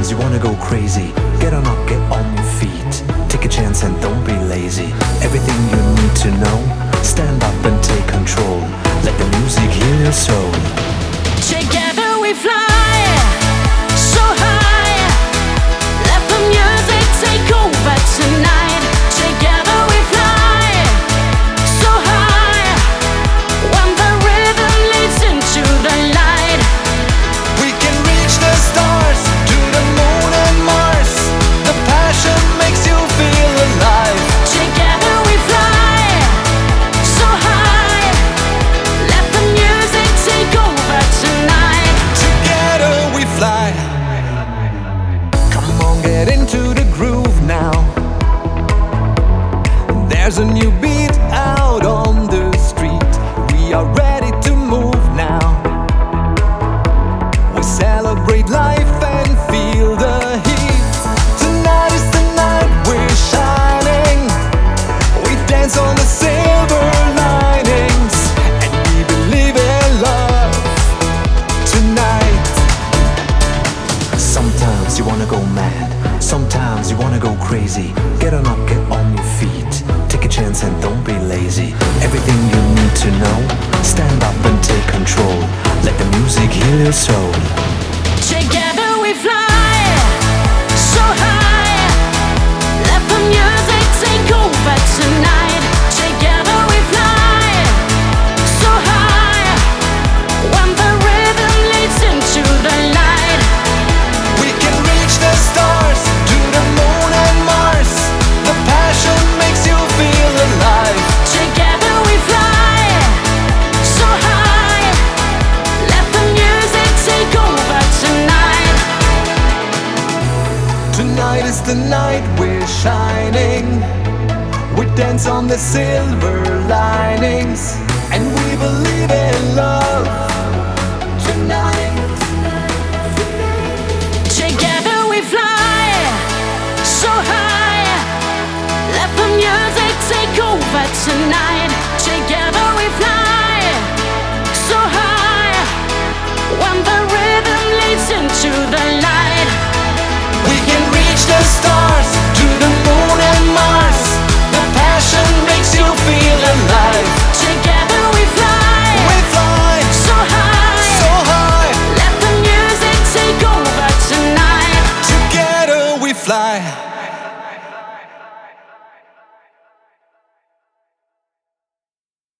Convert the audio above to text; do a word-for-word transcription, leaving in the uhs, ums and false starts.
Sometimes you wanna go crazy. Get on up, get on your feet. Take a chance and don't be lazy. Everything you need to know, stand up and take control. Let the music heal your soul. Together we fly so high. Let the music take over tonight. Together we fly so high. When the rhythm leads into the light, We can reach the stars, to the moon and Mars. The passion makes you feel alive. together we fly so high. Let the music take over tonight. Together we fly. Come on, get into the groove now. There's a new beat out on the street. We are ready to move now. We celebrate life and feel the heat. Tonight is the night we're shining. We dance on the silver linings, and we believe in love tonight. Sometimes you wanna go mad, sometimes you wanna go crazy. Get on up, get on your feet. Take a chance and don't be lazy. Everything you need to know, stand up and take control. Let the music heal your soul. Together we fly so high. Let the music take over tonight. Together we fly so high. When the rhythm leads into the light, We can reach the stars, to the moon and Mars. The passion makes you feel alive. together we fly so high. Let the music take over tonight. Tonight is the night we're shining. We dance on the silver linings, and we believe in love.